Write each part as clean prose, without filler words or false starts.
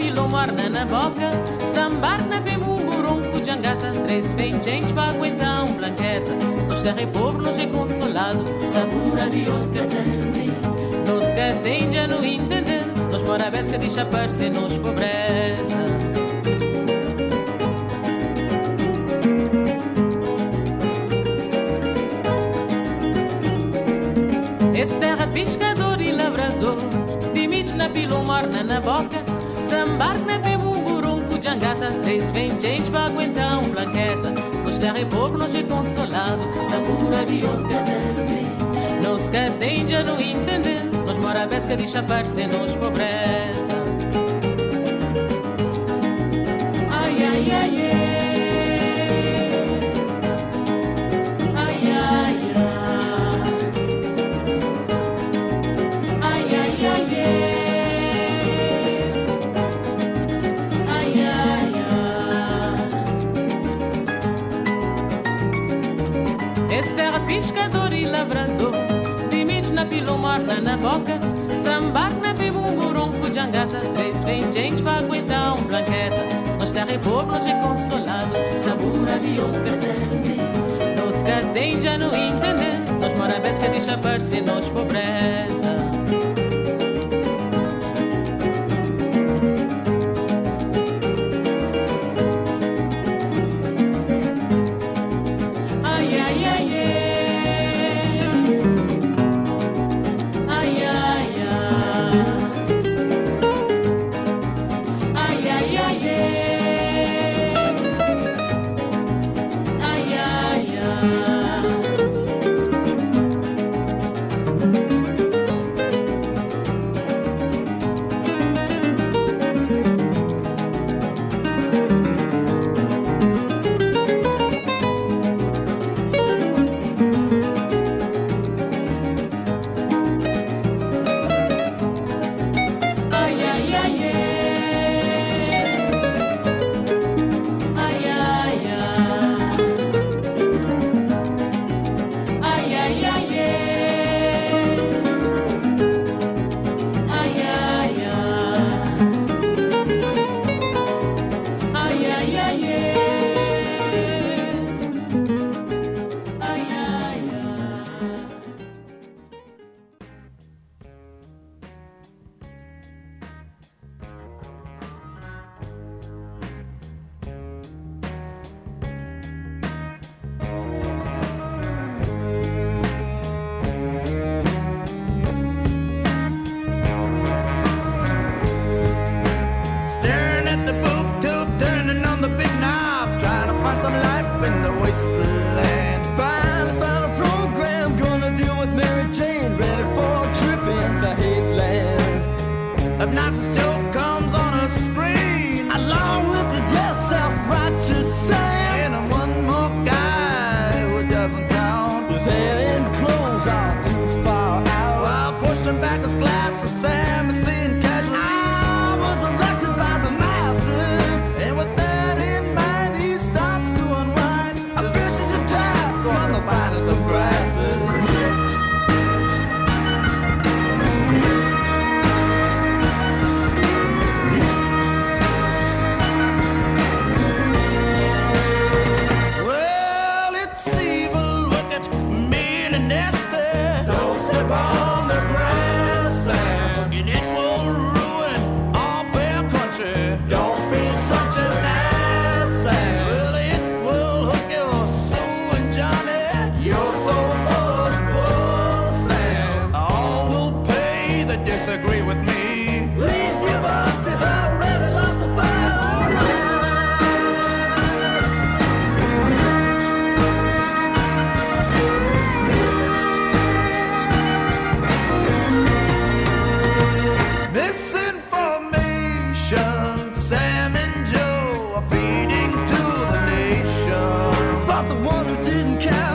pilomorna na boca, sambar na bemumburum, pujangata, 3 20 para aguentar blanqueta. Sos terra e pobre, nós é consolado, sabura de outro catende. Nos catende já não entendendo, nós mora a besca de chapar-se nos pobreza. Esse terra de pescador e lavrador, dimites na pilomorna na boca, sambar na bemumburum, pujangata, 3 20 para aguentar blanqueta. Nos terra e pobre, nós é consolado, sabura de outro catende. Nos catende já não entendendo, nós mora a besca de chapar-se nos pobreza. Ai, ai, ai, ai. Pescador e lavrador, dimites na pilomorna na boca, sambar na bemumburum, pujangata, 3 20 para aguentar blanqueta. Nós terra e pobre, nós é consolado, sabura de outro catende. Nos catende já não entendendo, nós mora a besca de chapar-se nos pobreza. Sam and Joe are feeding to the nation, but the one who didn't count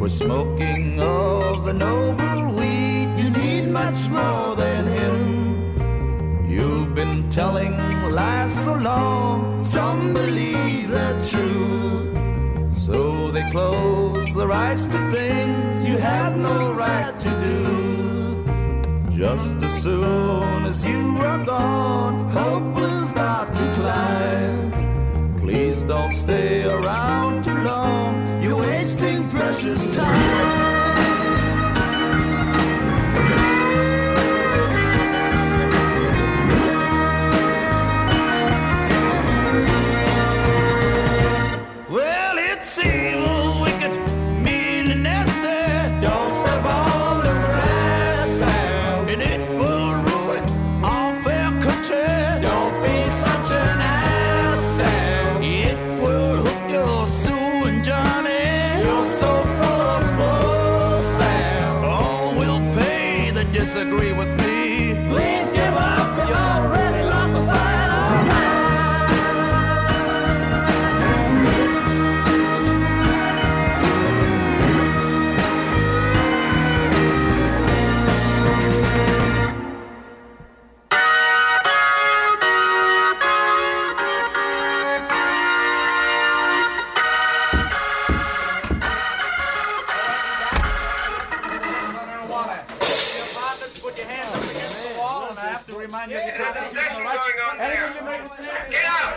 was smoking of the noble weed. You need much more than him. You've been telling lies so long, some believe they're true. So they close their eyes to things you had no right to do. Just as soon as you are gone, hope will start to climb. Please don't stay around too long, you're wasting precious time. Disagree with me. Please give up, you already lost the fight, all right. Remind you of your constitutional rights. Anything you make a mistake. Get out!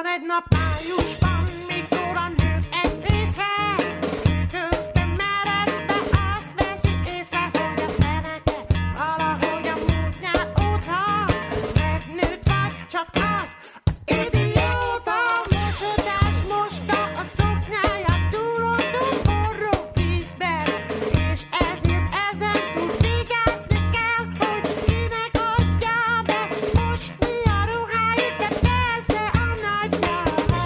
Van egy nap májusban, mikor a nők egy része közben meredve azt veszi észre, hogy a feneke valahogy a múlt nyár óta megnőtt, vagy csak az idióta. Mosodás mosta a szoknyáját túloltó forró vízben, és ezért ezen túl vigyázni kell, hogy kinek adja be mosni a ruháit, de persze a nagynak.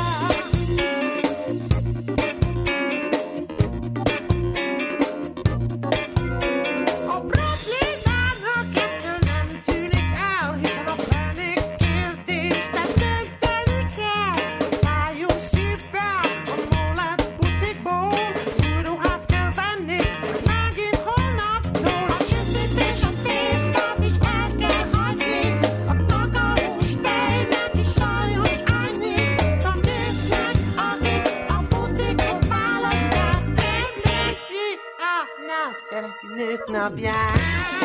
A problémának ettől nem tűnik el, hiszen a fenék kérdésben dönteni kell. Váljunk szívvel a molett butikból, új ruhát kell venni, hogy megint holnaptól a sütőt és a tésztát is el kell hagyni, a kakaós tejnek is sajnos annyi, a nőknek, akik a butikot választják, megnézi a nagyszerű nők napját.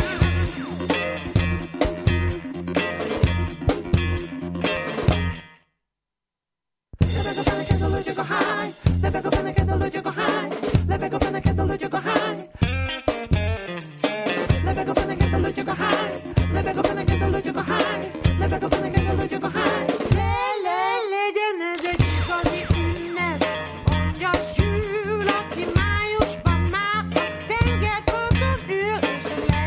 Lebeg a feneken, a lötyög a háj, lebeg a feneken, a lötyög a háj, lebeg a feneken, a lötyög a háj. Lebeg a feneken, a lötyög a háj, lebeg a feneken, a lötyög a háj, lebeg a feneken, a lötyög a háj. Legyen ez egy igazi ünnep, mondja sül, aki májusban már a tengerparton ül, és a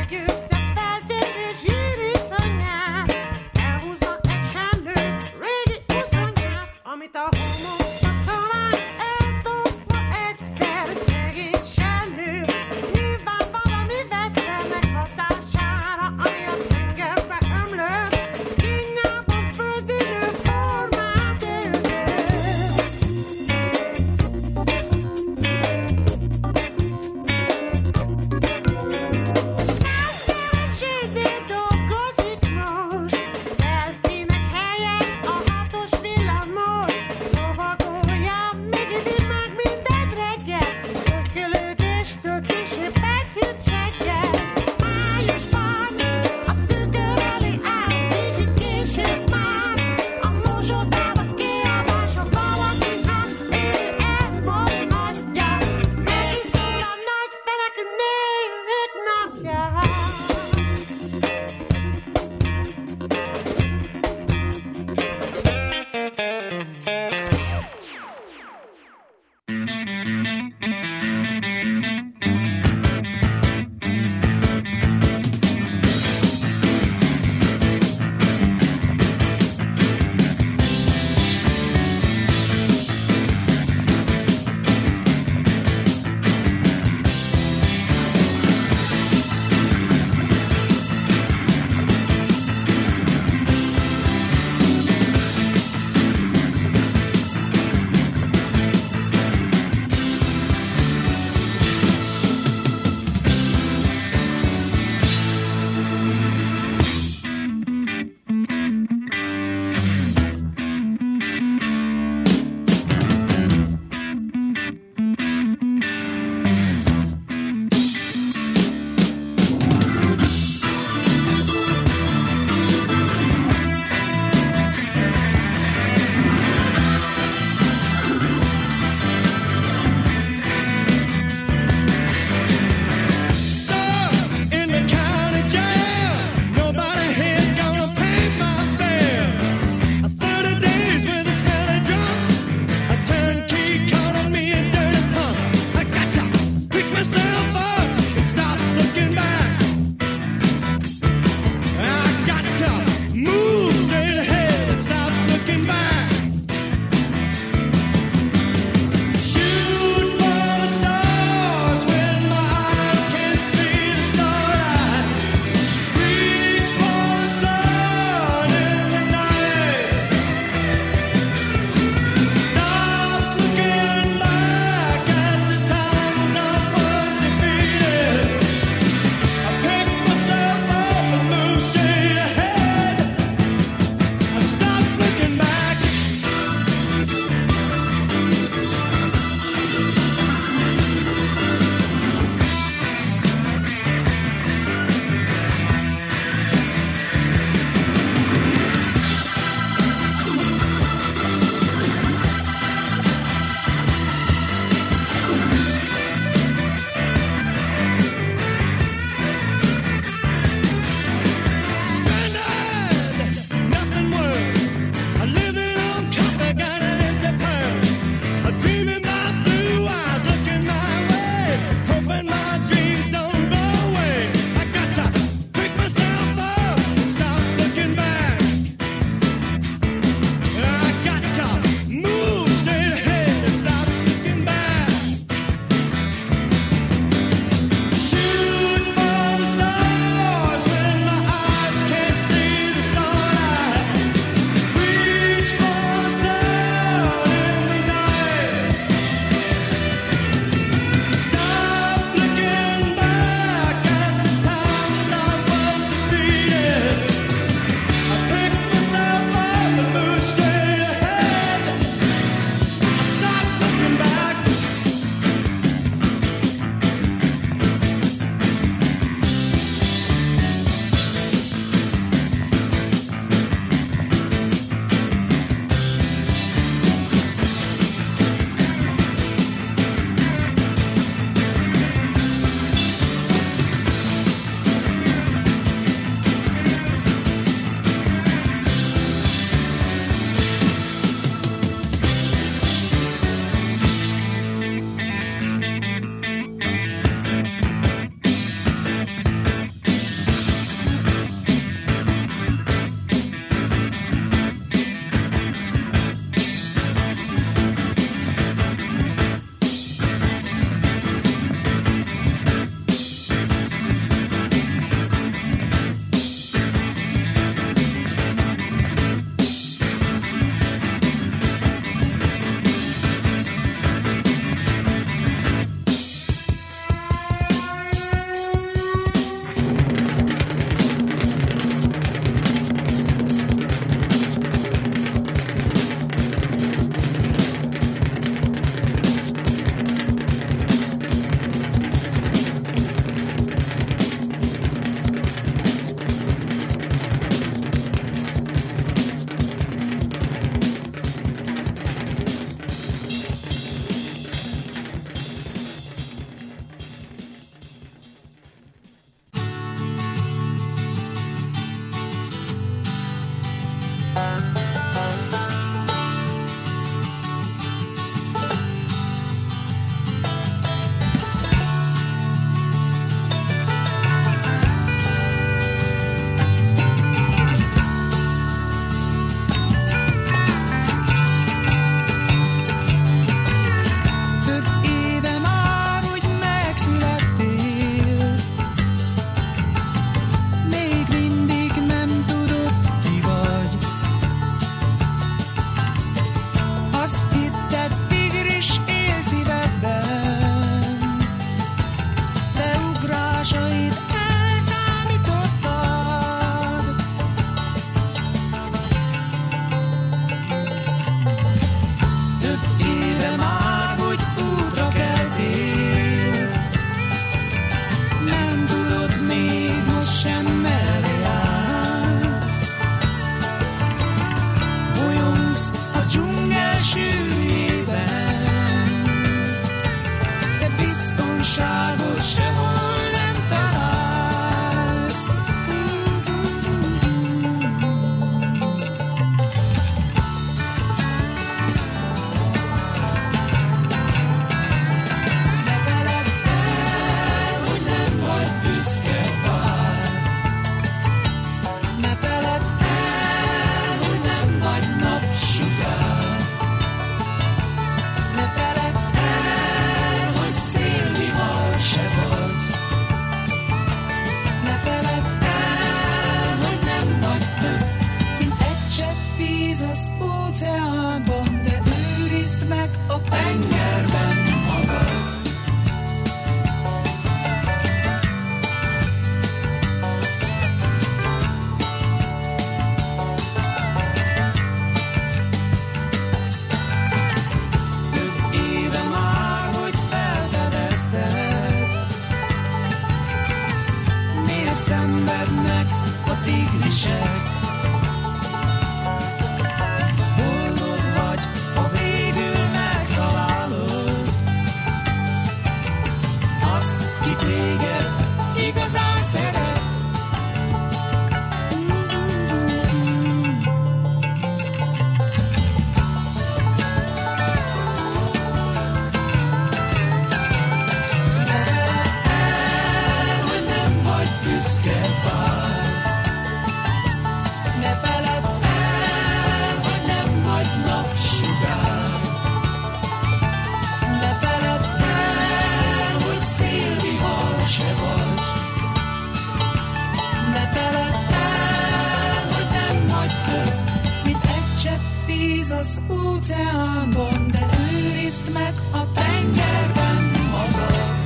az óceánban, de őrizd meg a tengerben magad.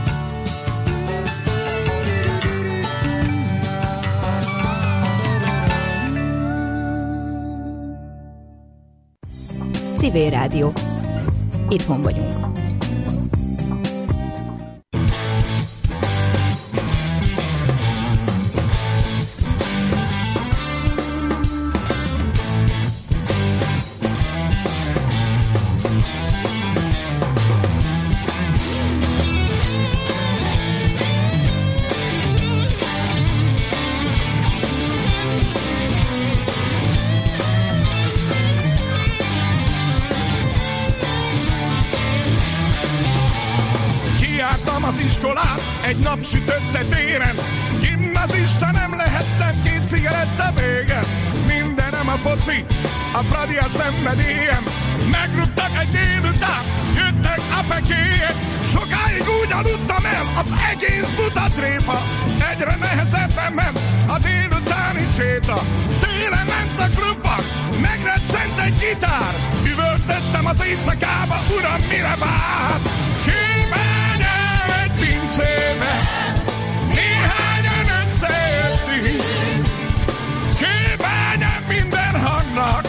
Civil Rádió. Itthon vagyunk. Egy napsütötte téren, gimnazista nem lehettem, 2 cigaretta vége. Mindenem a foci, a Fradi a szenvedélyem. Megrúgtak egy délután, jöttek a pekélyek. Sokáig úgy aludtam el, az egész buta tréfa. Egyre nehezebben ment a délutáni séta. Télen ment a klubban, megrecsent egy gitár. Üvöltöttem az éjszakába, uram, mire vár? Kimenjem egy pincébe, néhányan összejöttünk. Kimenjem minden hangnak,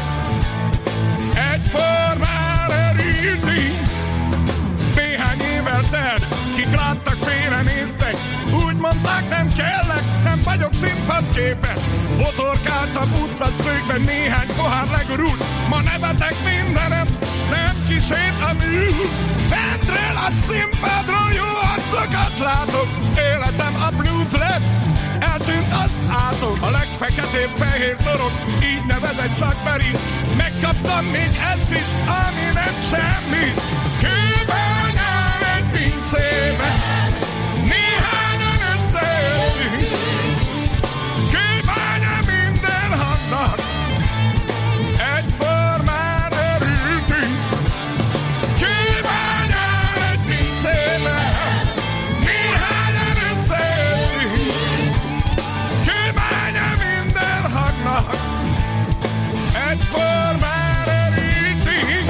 egyformán örültünk. Néhány évvel telt, kik láttak, félrenéztek. Úgy mondták, nem kellek, nem vagyok színpadképes. Botorkáltam útvesztőkben, néhány pohár legurult. Ma nevetek mindenem, nem kísért a mű. Fentről a színpadról jó arcokat látok. Életem a blues rap, eltűnt, azt látok. A legfeketébb fehér torok, így nevezett Chuck Berry. Megkaptam még ezt is, ami nem semmi. Kőbányán egy pincébe, néhányan összejöttünk. Kőbányán minden hangnak, egyformán örültünk. Kőbányán egy pincébe, néhányan összejöttünk. Kőbányán minden hangnak, egyformán örültünk.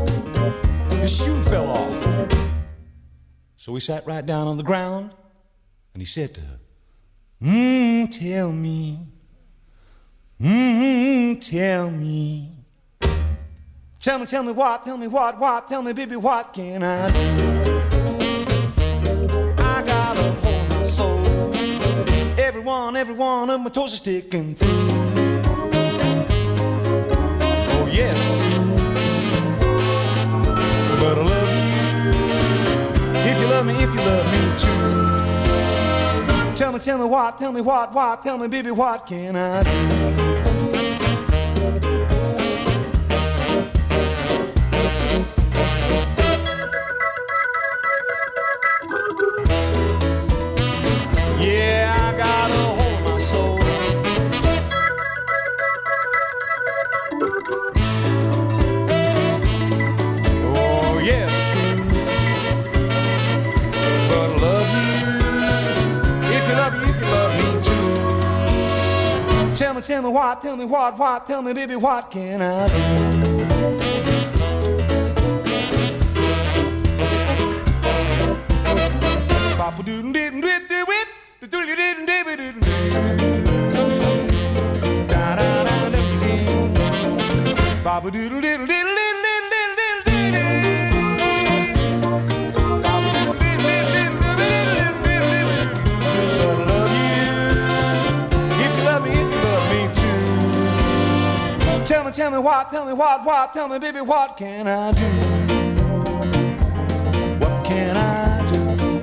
So we sat right down on the ground And he said to her, tell me, tell me. Tell me what, tell me, baby, what can I do? I got a hole in my soul. Every one of my toes is sticking through. Oh, yes, but I love you. If you love me too. Tell me what, tell me, baby, what can I do? Yeah, I got a hole in my soul. Oh, yeah, it's true. But I love you. If you love me too. Tell me what, tell me, baby, what can I do? Papa didn't do it. Baba doodle diddle diddle diddle diddle diddle diddle. I love you. If you love me too. Tell me what, tell me, baby, what can I do? What can I do?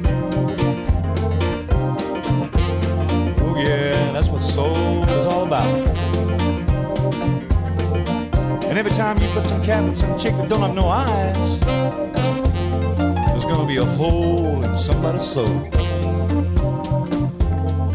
Oh yeah, that's what soul is all about. And every time you put some cat with some chick that don't have no eyes, there's gonna be a hole in somebody's soul.